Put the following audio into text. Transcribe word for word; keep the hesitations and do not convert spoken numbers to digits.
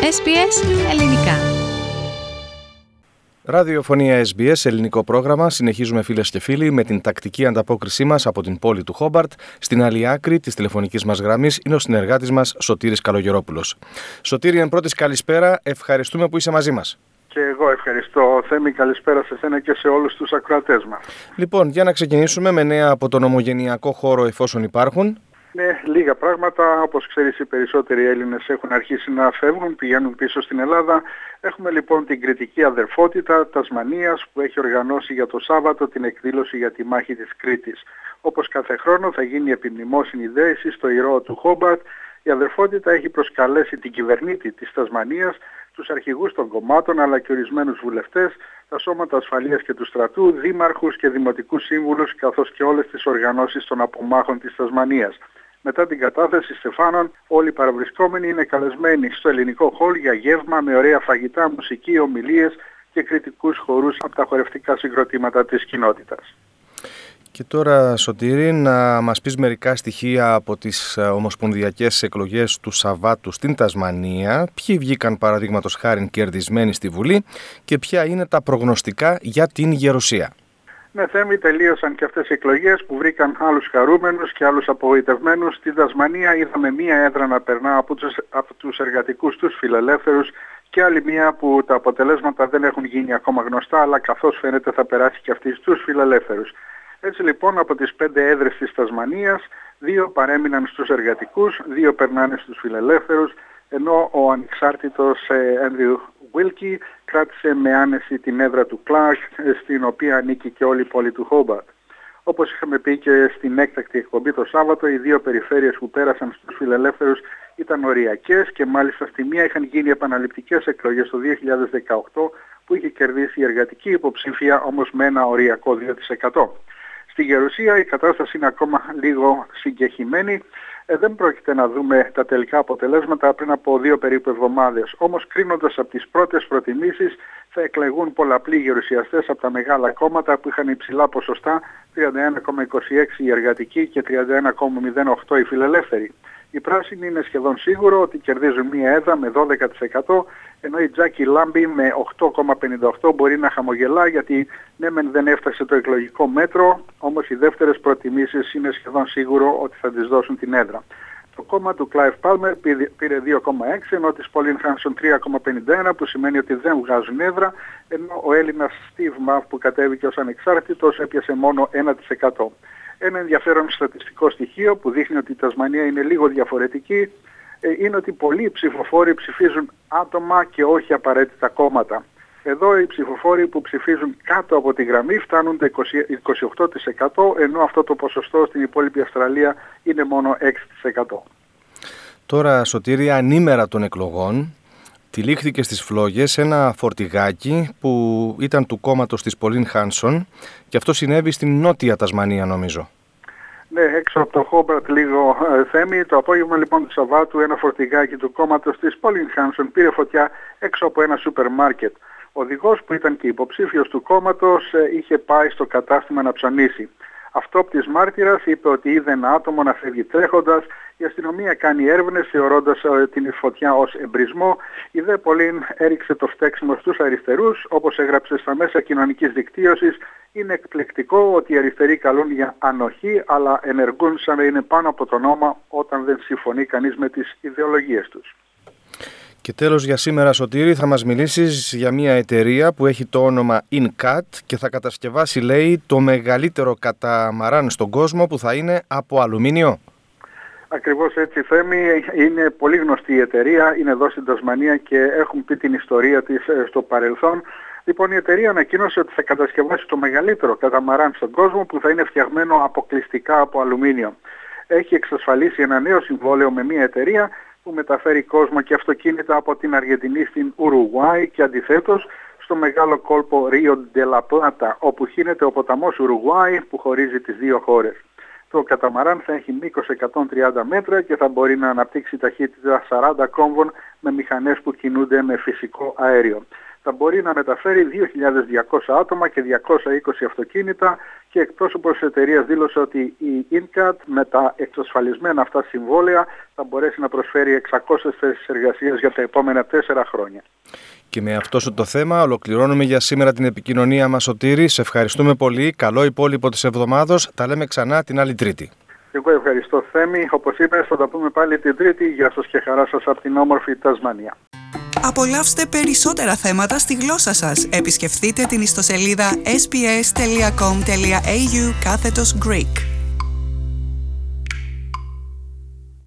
Ες Μπι Ες Ελληνικά. Ραδιοφωνία Ες Μπι Ες, ελληνικό πρόγραμμα. Συνεχίζουμε, φίλες και φίλοι, με την τακτική ανταπόκρισή μας από την πόλη του Χόμπαρτ. Στην άλλη άκρη της τηλεφωνικής μας γραμμής είναι ο συνεργάτης μας, Σωτήρης Καλογερόπουλος. Σωτήρη, εν πρώτης καλησπέρα, ευχαριστούμε που είσαι μαζί μας. Και εγώ ευχαριστώ, Θέμη, καλησπέρα σε εσένα και σε όλους τους ακροατές μας. Λοιπόν, για να ξεκινήσουμε με νέα από τον ομογενειακό χώρο, εφόσον υπάρχουν. Ναι, λίγα πράγματα. Όπως ξέρεις, οι περισσότεροι Έλληνες έχουν αρχίσει να φεύγουν, πηγαίνουν πίσω στην Ελλάδα. Έχουμε λοιπόν την Κρητική Αδερφότητα Τασμανίας που έχει οργανώσει για το Σάββατο την εκδήλωση για τη μάχη της Κρήτης. Όπως κάθε χρόνο θα γίνει επιμνημόσυνη δέηση στο ηρώο του Χόμπαρτ. Η Αδερφότητα έχει προσκαλέσει την κυβερνήτη της Τασμανίας, τους αρχηγούς των κομμάτων αλλά και ορισμένους βουλευτές, τα σώματα ασφαλείας και του στρατού, δήμαρχους και δημοτικούς σύμβουλους καθώς και όλες τις οργανώσεις των απομάχων της Τασμανίας. Μετά την κατάθεση στεφάνων, όλοι οι παραβρισκόμενοι είναι καλεσμένοι στο ελληνικό χόλ για γεύμα με ωραία φαγητά, μουσική, ομιλίες και κριτικούς χορούς από τα χορευτικά συγκροτήματα της κοινότητας. Και τώρα, Σωτήρη, να μας πεις μερικά στοιχεία από τις ομοσπονδιακές εκλογές του Σαββάτου στην Τασμανία. Ποιοι βγήκαν, παραδείγματος χάριν, κερδισμένοι στη Βουλή και ποια είναι τα προγνωστικά για την Γερουσία. Ναι, Θέμη, τελείωσαν και αυτές οι εκλογές που βρήκαν άλλους χαρούμενους και άλλους απογοητευμένους. Στην Τασμανία είδαμε μία έδρα να περνά από τους, από τους εργατικούς τους φιλελεύθερους και άλλη μία που τα αποτελέσματα δεν έχουν γίνει ακόμα γνωστά, αλλά καθώς φαίνεται θα περάσει και αυτή στους φιλελεύθερους. Έτσι λοιπόν από τις πέντε έδρες της Τασμανίας, δύο παρέμειναν στους εργατικούς, δύο περνάνε στους φιλελεύθερους, ενώ ο ανεξάρτητος Έντριου Βίλκι κράτησε με άνεση την έδρα του Κλάρκ, στην οποία ανήκει και όλη η πόλη του Χόμπαρτ. Όπως είχαμε πει και στην έκτακτη εκπομπή το Σάββατο, οι δύο περιφέρειες που πέρασαν στους φιλελεύθερους ήταν οριακές και μάλιστα στη μία είχαν γίνει επαναληπτικές εκλογές το δύο χιλιάδες δεκαοκτώ που είχε κερδίσει η εργατική υποψήφια, όμως με ένα οριακό δύο τοις εκατό. Στη Γερουσία η κατάσταση είναι ακόμα λίγο συγκεχημένη. Ε, δεν πρόκειται να δούμε τα τελικά αποτελέσματα πριν από δύο περίπου εβδομάδες. Όμως κρίνοντας από τις πρώτες προτιμήσεις θα εκλεγούν πολλαπλοί γερουσιαστές από τα μεγάλα κόμματα που είχαν υψηλά ποσοστά, τριάντα ένα κόμμα είκοσι έξι η εργατική και τριάντα ένα κόμμα μηδέν οκτώ οι φιλελεύθεροι. Οι πράσινοι είναι σχεδόν σίγουρο ότι κερδίζουν μία έδρα με δώδεκα τοις εκατό, ενώ η Τζάκι Λάμπη με οκτώ κόμμα πενήντα οκτώ μπορεί να χαμογελά γιατί ναι μεν δεν έφτασε το εκλογικό μέτρο, όμως οι δεύτερες προτιμήσεις είναι σχεδόν σίγουρο ότι θα της δώσουν την έδρα. Το κόμμα του Κλάιβ Πάλμερ πήρε δύο κόμμα έξι, ενώ της Πολίν Χάνσον τρία κόμμα πενήντα ένα, που σημαίνει ότι δεν βγάζουν έδρα, ενώ ο Έλληνας Στίβ Μαφ που κατέβηκε ως ανεξάρτητος έπιασε μόνο ένα τοις εκατό. Ένα ενδιαφέρον στατιστικό στοιχείο που δείχνει ότι η Τασμανία είναι λίγο διαφορετική είναι ότι πολλοί ψηφοφόροι ψηφίζουν άτομα και όχι απαραίτητα κόμματα. Εδώ οι ψηφοφόροι που ψηφίζουν κάτω από τη γραμμή φτάνουν το είκοσι οκτώ τοις εκατό, ενώ αυτό το ποσοστό στην υπόλοιπη Αυστραλία είναι μόνο έξι τοις εκατό. Τώρα, Σωτήρη, ανήμερα των εκλογών, τυλίχθηκε στις φλόγες ένα φορτηγάκι που ήταν του κόμματος της Πολίν Χάνσον και αυτό συνέβη στην νότια Τασμανία, νομίζω. Ναι, έξω από το Χόμπαρτ λίγο ε, Θέμη. Το απόγευμα λοιπόν του Σαββάτου ένα φορτηγάκι του κόμματος της Πολίν Χάνσον πήρε φωτιά έξω από ένα σούπερ μάρκετ. Ο οδηγός που ήταν και υποψήφιος του κόμματος ε, είχε πάει στο κατάστημα να ψωνίσει. Αυτόπτης μάρτυρας είπε ότι είδε ένα άτομο να φεύγει τρέχοντας. Η αστυνομία κάνει έρευνες θεωρώντας ε, την φωτιά ως εμπρισμό. Η δε Πολίν έριξε το φταίξιμο στους αριστερούς, όπως έγραψε στα μέσα κοινωνικής δικτύωσης. Είναι εκπληκτικό ότι οι αριστεροί καλούν για ανοχή, αλλά ενεργούν σαν να είναι πάνω από τον νόμο όταν δεν συμφωνεί κανείς με τις ιδεολογίες τους. Και τέλος για σήμερα, Σωτήρη, θα μας μιλήσεις για μια εταιρεία που έχει το όνομα InCat και θα κατασκευάσει, λέει, το μεγαλύτερο καταμαράν στον κόσμο που θα είναι από αλουμίνιο. Ακριβώς έτσι, Θέμη. Είναι πολύ γνωστή η εταιρεία, είναι εδώ στην Τασμανία και έχουν πει την ιστορία της στο παρελθόν. Λοιπόν, η εταιρεία ανακοίνωσε ότι θα κατασκευάσει το μεγαλύτερο καταμαράν στον κόσμο που θα είναι φτιαγμένο αποκλειστικά από αλουμίνιο. Έχει εξασφαλίσει ένα νέο συμβόλαιο με μια εταιρεία που μεταφέρει κόσμο και αυτοκίνητα από την Αργεντινή στην Ουρουγουάη και αντιθέτως στο μεγάλο κόλπο Ρίο ντε λα Πλάτα, όπου χύνεται ο ποταμός Ουρουγουάη που χωρίζει τις δύο χώρες. Το καταμαράν θα έχει μήκος εκατόν τριάντα μέτρα και θα μπορεί να αναπτύξει ταχύτητα σαράντα κόμβων με μηχανές που κινούνται με φυσικό αέριο. θα μπορεί να μεταφέρει δύο χιλιάδες διακόσια άτομα και διακόσια είκοσι αυτοκίνητα, και εκπρόσωπος της εταιρείας δήλωσε ότι η ίνκατ με τα εξασφαλισμένα αυτά συμβόλαια θα μπορέσει να προσφέρει εξακόσιες θέσεις εργασίας για τα επόμενα τέσσερα χρόνια. Και με αυτό σου το θέμα ολοκληρώνουμε για σήμερα την επικοινωνία μας, Σωτήρη. Σε ευχαριστούμε πολύ. Καλό υπόλοιπο της εβδομάδος. Τα λέμε ξανά την άλλη Τρίτη. Εγώ ευχαριστώ, Θέμη. Όπως είπες, θα τα πούμε πάλι την Τρίτη. Γεια σας και χαρά σας από την όμορφη Τασμανία. Απολαύστε περισσότερα θέματα στη γλώσσα σας. Επισκεφτείτε την ιστοσελίδα ες μπι ες τελεία κομ τελεία έι γιου κάθετος Greek.